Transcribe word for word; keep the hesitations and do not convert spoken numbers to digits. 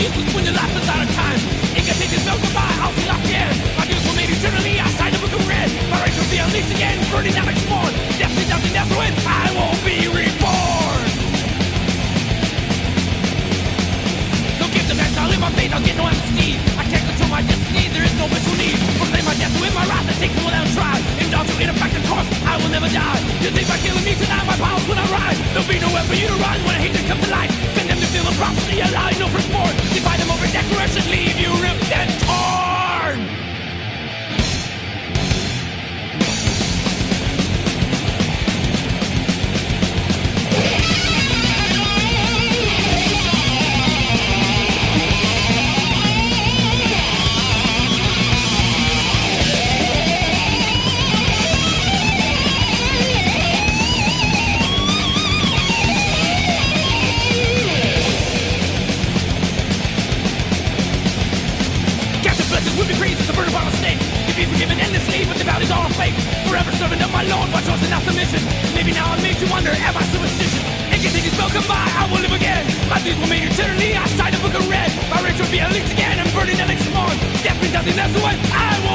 useless when your life is out of time. Incantations spell goodbye, I'll see locked in. My dues were made eternally, I signed a book of red. My rights will be unleashed again, burning out like spawn. Death is nothing, that's when I won't be reborn. Don't give the best, I'll live my fate, I'll get no amnesty. I can't control my destiny, there is no visual need. Proclaim my death to win my wrath and take it without try. Aim down to impact the course, I will never die. You think by killing me tonight, my powers will not rise. There'll be nowhere for you to run when hatred comes to life. Send them to feel the prophecy, allow no firstborn. Divide them over decoration, leave you ripped and torn. Would be crazy to burn upon a stake. To be forgiven endlessly, but the bounty's all fake. Forever serving up my Lord, my trust and not submission. Maybe now I made you wonder, am I superstitious? Incantations spell come by, I will live again. My deeds were made eternally, I signed a book of red. My rage will be unleashed again and burning and like spawn. Death means nothing, that's the way I will.